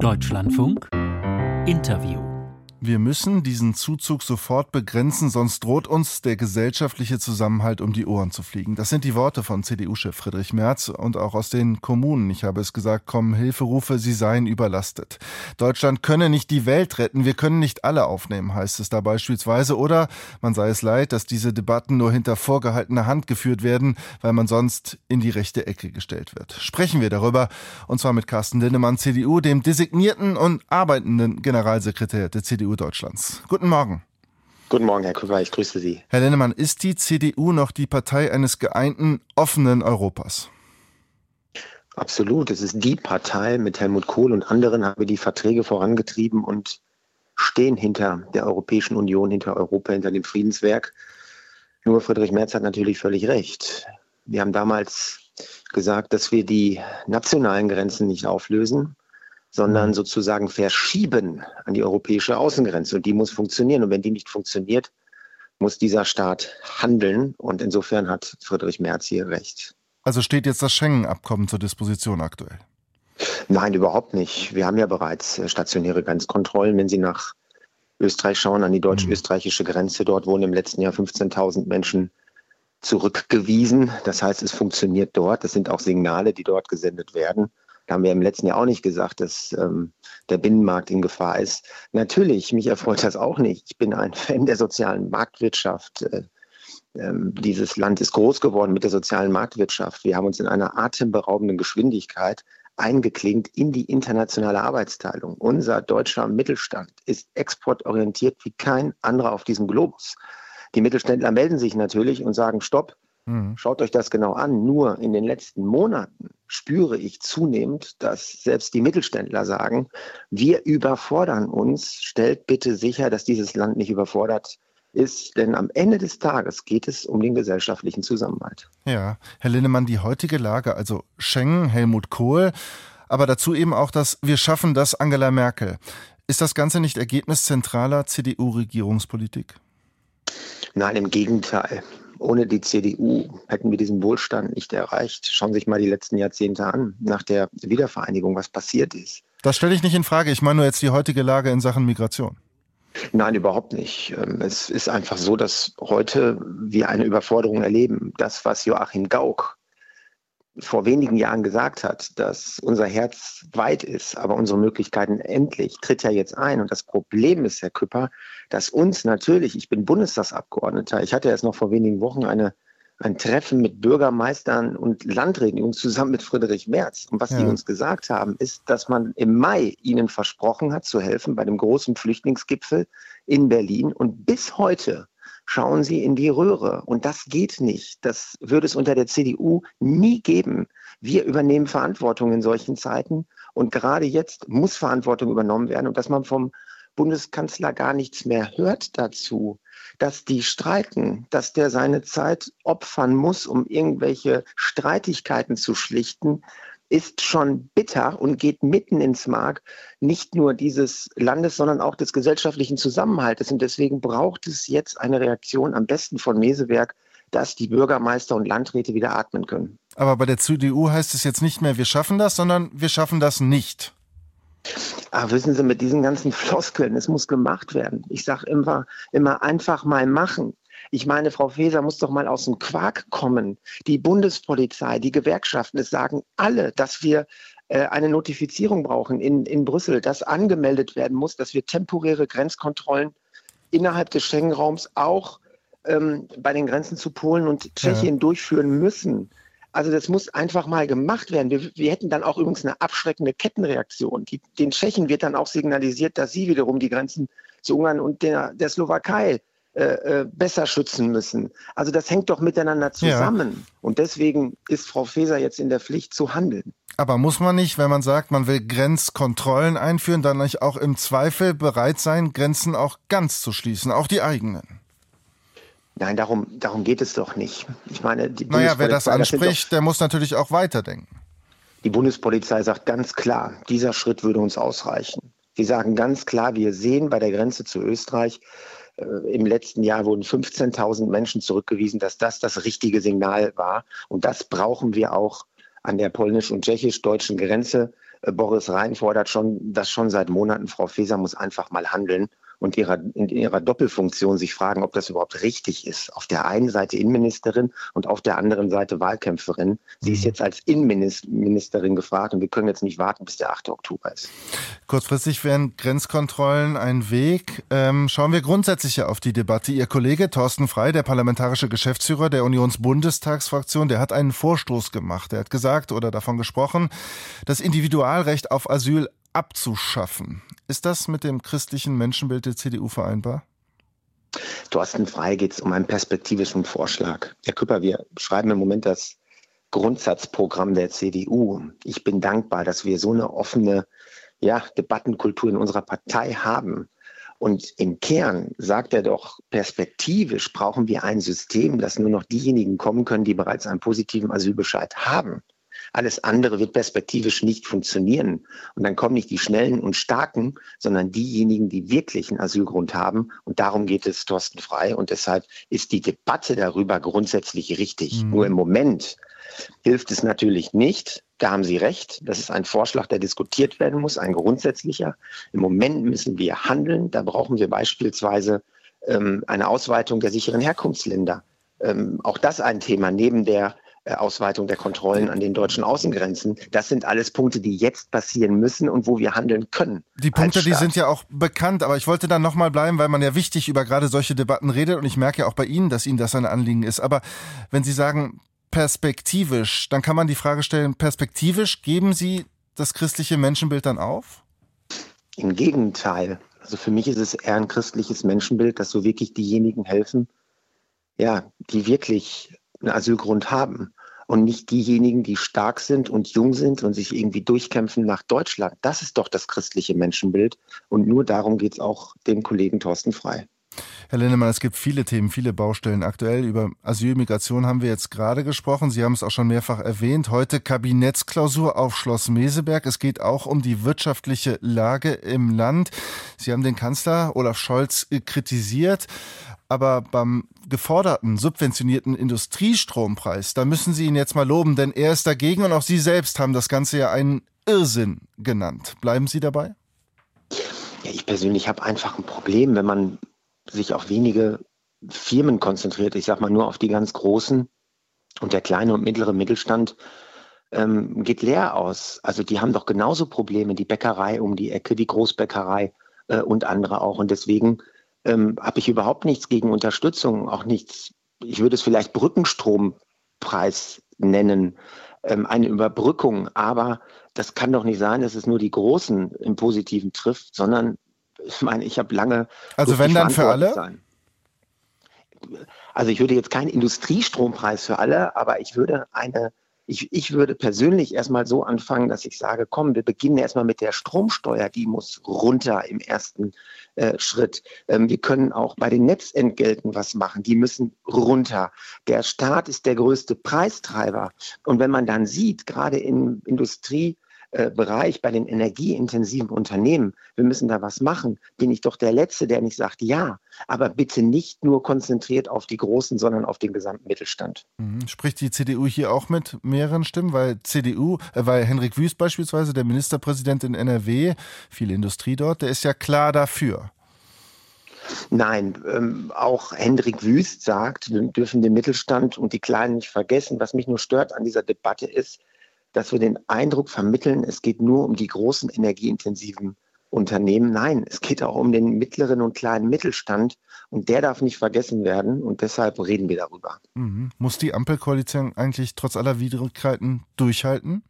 Deutschlandfunk Interview. Wir müssen diesen Zuzug sofort begrenzen, sonst droht uns der gesellschaftliche Zusammenhalt um die Ohren zu fliegen. Das sind die Worte von CDU-Chef Friedrich Merz und auch aus den Kommunen. Ich habe es gesagt, kommen Hilferufe, sie seien überlastet. Deutschland könne nicht die Welt retten, wir können nicht alle aufnehmen, heißt es da beispielsweise. Oder man sei es leid, dass diese Debatten nur hinter vorgehaltener Hand geführt werden, weil man sonst in die rechte Ecke gestellt wird. Sprechen wir darüber, und zwar mit Carsten Linnemann, CDU, dem designierten und arbeitenden Generalsekretär der CDU Deutschlands. Guten Morgen. Guten Morgen, Herr Küpper, ich grüße Sie. Herr Linnemann, ist die CDU noch die Partei eines geeinten, offenen Europas? Absolut, es ist die Partei. Mit Helmut Kohl und anderen haben wir die Verträge vorangetrieben und stehen hinter der Europäischen Union, hinter Europa, hinter dem Friedenswerk. Nur Friedrich Merz hat natürlich völlig recht. Wir haben damals gesagt, dass wir die nationalen Grenzen nicht auflösen, sondern sozusagen verschieben an die europäische Außengrenze. Und die muss funktionieren. Und wenn die nicht funktioniert, muss dieser Staat handeln. Und insofern hat Friedrich Merz hier recht. Also steht jetzt das Schengen-Abkommen zur Disposition aktuell? Nein, überhaupt nicht. Wir haben ja bereits stationäre Grenzkontrollen. Wenn Sie nach Österreich schauen, an die deutsch-österreichische Grenze, dort wurden im letzten Jahr 15.000 Menschen zurückgewiesen. Das heißt, es funktioniert dort. Das sind auch Signale, die dort gesendet werden. Da haben wir im letzten Jahr auch nicht gesagt, dass der Binnenmarkt in Gefahr ist. Natürlich, mich erfreut das auch nicht. Ich bin ein Fan der sozialen Marktwirtschaft. Dieses Land ist groß geworden mit der sozialen Marktwirtschaft. Wir haben uns in einer atemberaubenden Geschwindigkeit eingeklinkt in die internationale Arbeitsteilung. Unser deutscher Mittelstand ist exportorientiert wie kein anderer auf diesem Globus. Die Mittelständler melden sich natürlich und sagen, stopp. Schaut euch das genau an. Nur in den letzten Monaten spüre ich zunehmend, dass selbst die Mittelständler sagen, wir überfordern uns. Stellt bitte sicher, dass dieses Land nicht überfordert ist. Denn am Ende des Tages geht es um den gesellschaftlichen Zusammenhalt. Ja, Herr Linnemann, die heutige Lage, also Schengen, Helmut Kohl, aber dazu eben auch das Wir schaffen das Angela Merkel. Ist das Ganze nicht Ergebnis zentraler CDU-Regierungspolitik? Nein, im Gegenteil. Ohne die CDU hätten wir diesen Wohlstand nicht erreicht. Schauen Sie sich mal die letzten Jahrzehnte an, nach der Wiedervereinigung, was passiert ist. Das stelle ich nicht in Frage. Ich meine nur jetzt die heutige Lage in Sachen Migration. Nein, überhaupt nicht. Es ist einfach so, dass heute wir eine Überforderung erleben. Das, was Joachim Gauck vor wenigen Jahren gesagt hat, dass unser Herz weit ist, aber unsere Möglichkeiten endlich, tritt ja jetzt ein. Und das Problem ist, Herr Küpper, dass uns natürlich, ich bin Bundestagsabgeordneter, ich hatte erst noch vor wenigen Wochen ein Treffen mit Bürgermeistern und Landräten zusammen mit Friedrich Merz. Und was die uns gesagt haben, ist, dass man im Mai ihnen versprochen hat, zu helfen bei dem großen Flüchtlingsgipfel in Berlin. Und bis heute schauen Sie in die Röhre. Und das geht nicht. Das würde es unter der CDU nie geben. Wir übernehmen Verantwortung in solchen Zeiten. Und gerade jetzt muss Verantwortung übernommen werden. Und dass man vom Bundeskanzler gar nichts mehr hört dazu, dass die streiten, dass der seine Zeit opfern muss, um irgendwelche Streitigkeiten zu schlichten, ist schon bitter und geht mitten ins Mark nicht nur dieses Landes, sondern auch des gesellschaftlichen Zusammenhaltes. Und deswegen braucht es jetzt eine Reaktion, am besten von Meseberg, dass die Bürgermeister und Landräte wieder atmen können. Aber bei der CDU heißt es jetzt nicht mehr, wir schaffen das, sondern wir schaffen das nicht. Ach, wissen Sie, mit diesen ganzen Floskeln, es muss gemacht werden. Ich sage immer einfach mal machen. Ich meine, Frau Faeser muss doch mal aus dem Quark kommen. Die Bundespolizei, die Gewerkschaften, es sagen alle, dass wir eine Notifizierung brauchen in Brüssel, dass angemeldet werden muss, dass wir temporäre Grenzkontrollen innerhalb des Schengen-Raums auch bei den Grenzen zu Polen und Tschechien durchführen müssen. Also das muss einfach mal gemacht werden. Wir hätten dann auch übrigens eine abschreckende Kettenreaktion. Den Tschechen wird dann auch signalisiert, dass sie wiederum die Grenzen zu Ungarn und der Slowakei besser schützen müssen. Also das hängt doch miteinander zusammen. Ja. Und deswegen ist Frau Faeser jetzt in der Pflicht zu handeln. Aber muss man nicht, wenn man sagt, man will Grenzkontrollen einführen, dann nicht auch im Zweifel bereit sein, Grenzen auch ganz zu schließen, auch die eigenen? Nein, darum geht es doch nicht. Ich meine, wer das anspricht, der muss natürlich auch weiterdenken. Die Bundespolizei sagt ganz klar, dieser Schritt würde uns ausreichen. Sie sagen ganz klar, wir sehen bei der Grenze zu Österreich, im letzten Jahr wurden 15.000 Menschen zurückgewiesen, dass das richtige Signal war. Und das brauchen wir auch an der polnisch- und tschechisch-deutschen Grenze. Boris Rhein fordert das schon seit Monaten. Frau Faeser muss einfach mal handeln und in ihrer Doppelfunktion sich fragen, ob das überhaupt richtig ist. Auf der einen Seite Innenministerin und auf der anderen Seite Wahlkämpferin. Sie ist jetzt als Innenministerin gefragt und wir können jetzt nicht warten, bis der 8. Oktober ist. Kurzfristig wären Grenzkontrollen ein Weg. Schauen wir grundsätzlicher auf die Debatte. Ihr Kollege Thorsten Frey, der parlamentarische Geschäftsführer der Unionsbundestagsfraktion, der hat einen Vorstoß gemacht. Er hat gesagt oder davon gesprochen, das Individualrecht auf Asyl abzuschaffen. Ist das mit dem christlichen Menschenbild der CDU vereinbar? Thorsten Frey geht es um einen perspektivischen Vorschlag. Herr Küpper, wir schreiben im Moment das Grundsatzprogramm der CDU. Ich bin dankbar, dass wir so eine offene Debattenkultur in unserer Partei haben. Und im Kern sagt er doch, perspektivisch brauchen wir ein System, dass nur noch diejenigen kommen können, die bereits einen positiven Asylbescheid haben. Alles andere wird perspektivisch nicht funktionieren. Und dann kommen nicht die Schnellen und Starken, sondern diejenigen, die wirklich einen Asylgrund haben. Und darum geht es Thorsten Frey. Und deshalb ist die Debatte darüber grundsätzlich richtig. Nur im Moment hilft es natürlich nicht. Da haben Sie recht. Das ist ein Vorschlag, der diskutiert werden muss, ein grundsätzlicher. Im Moment müssen wir handeln. Da brauchen wir beispielsweise eine Ausweitung der sicheren Herkunftsländer. Auch das ein Thema neben der Ausweitung der Kontrollen an den deutschen Außengrenzen. Das sind alles Punkte, die jetzt passieren müssen und wo wir handeln können. Die Punkte, die sind ja auch bekannt, aber ich wollte da nochmal bleiben, weil man ja wichtig über gerade solche Debatten redet und ich merke ja auch bei Ihnen, dass Ihnen das ein Anliegen ist. Aber wenn Sie sagen perspektivisch, dann kann man die Frage stellen, perspektivisch geben Sie das christliche Menschenbild dann auf? Im Gegenteil. Also für mich ist es eher ein christliches Menschenbild, dass so wirklich diejenigen helfen, die wirklich einen Asylgrund haben und nicht diejenigen, die stark sind und jung sind und sich irgendwie durchkämpfen nach Deutschland. Das ist doch das christliche Menschenbild und nur darum geht es auch dem Kollegen Thorsten Frey. Herr Linnemann, es gibt viele Themen, viele Baustellen. Aktuell über Asyl, Migration haben wir jetzt gerade gesprochen. Sie haben es auch schon mehrfach erwähnt. Heute Kabinettsklausur auf Schloss Meseberg. Es geht auch um die wirtschaftliche Lage im Land. Sie haben den Kanzler Olaf Scholz kritisiert. Aber beim geforderten, subventionierten Industriestrompreis, da müssen Sie ihn jetzt mal loben, denn er ist dagegen und auch Sie selbst haben das Ganze ja einen Irrsinn genannt. Bleiben Sie dabei? Ja, ich persönlich habe einfach ein Problem, wenn man sich auf wenige Firmen konzentriert. Ich sage mal nur auf die ganz großen und der kleine und mittlere Mittelstand geht leer aus. Also die haben doch genauso Probleme, die Bäckerei um die Ecke, die Großbäckerei und andere auch. Und deswegen habe ich überhaupt nichts gegen Unterstützung, auch nichts, ich würde es vielleicht Brückenstrompreis nennen, eine Überbrückung, aber das kann doch nicht sein, dass es nur die Großen im Positiven trifft, sondern ich meine, ich habe lange... Also wenn dann für alle? Also ich würde jetzt keinen Industriestrompreis für alle, aber ich würde persönlich erstmal so anfangen, dass ich sage, komm, wir beginnen erstmal mit der Stromsteuer, die muss runter im ersten Schritt. Wir können auch bei den Netzentgelten was machen, die müssen runter. Der Staat ist der größte Preistreiber. Und wenn man dann sieht, gerade im Industriebereich, bei den energieintensiven Unternehmen, wir müssen da was machen, bin ich doch der Letzte, der nicht sagt, ja, aber bitte nicht nur konzentriert auf die Großen, sondern auf den gesamten Mittelstand. Spricht die CDU hier auch mit mehreren Stimmen? Weil Hendrik Wüst beispielsweise, der Ministerpräsident in NRW, viel Industrie dort, der ist ja klar dafür. Nein, auch Hendrik Wüst sagt, wir dürfen den Mittelstand und die Kleinen nicht vergessen. Was mich nur stört an dieser Debatte ist, dass wir den Eindruck vermitteln, es geht nur um die großen energieintensiven Unternehmen. Nein, es geht auch um den mittleren und kleinen Mittelstand und der darf nicht vergessen werden und deshalb reden wir darüber. Muss die Ampelkoalition eigentlich trotz aller Widrigkeiten durchhalten?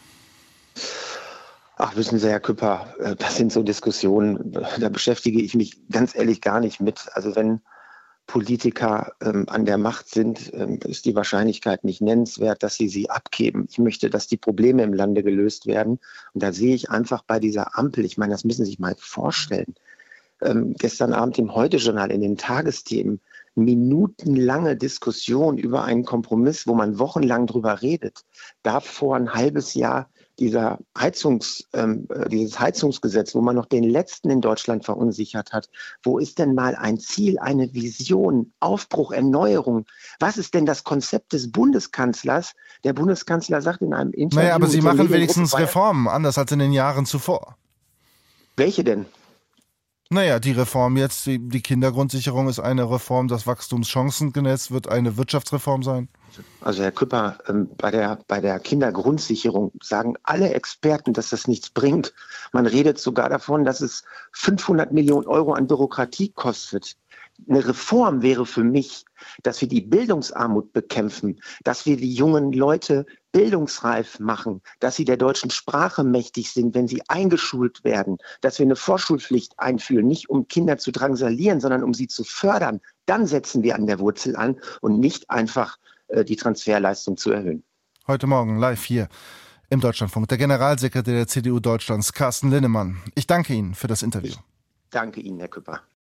Ach, wissen Sie, Herr Küpper, das sind so Diskussionen, da beschäftige ich mich ganz ehrlich gar nicht mit. Also wenn Politiker an der Macht sind, ist die Wahrscheinlichkeit nicht nennenswert, dass sie abgeben. Ich möchte, dass die Probleme im Lande gelöst werden. Und da sehe ich einfach bei dieser Ampel, ich meine, das müssen Sie sich mal vorstellen, gestern Abend im Heute-Journal in den Tagesthemen, minutenlange Diskussion über einen Kompromiss, wo man wochenlang drüber redet. Davor ein halbes Jahr dieses Heizungsgesetz, wo man noch den Letzten in Deutschland verunsichert hat. Wo ist denn mal ein Ziel, eine Vision, Aufbruch, Erneuerung? Was ist denn das Konzept des Bundeskanzlers? Der Bundeskanzler sagt in einem Interview... Naja, aber Sie machen wenigstens Reformen, anders als in den Jahren zuvor. Welche denn? Naja, die Reform jetzt, die Kindergrundsicherung ist eine Reform, das Wachstumschancengesetz wird eine Wirtschaftsreform sein. Also Herr Küpper, bei der Kindergrundsicherung sagen alle Experten, dass das nichts bringt. Man redet sogar davon, dass es 500 Millionen Euro an Bürokratie kostet. Eine Reform wäre für mich, dass wir die Bildungsarmut bekämpfen, dass wir die jungen Leute bildungsreif machen, dass sie der deutschen Sprache mächtig sind, wenn sie eingeschult werden, dass wir eine Vorschulpflicht einführen, nicht um Kinder zu drangsalieren, sondern um sie zu fördern. Dann setzen wir an der Wurzel an und nicht einfach die Transferleistung zu erhöhen. Heute Morgen live hier im Deutschlandfunk der Generalsekretär der CDU Deutschlands, Carsten Linnemann. Ich danke Ihnen für das Interview. Ich danke Ihnen, Herr Küpper.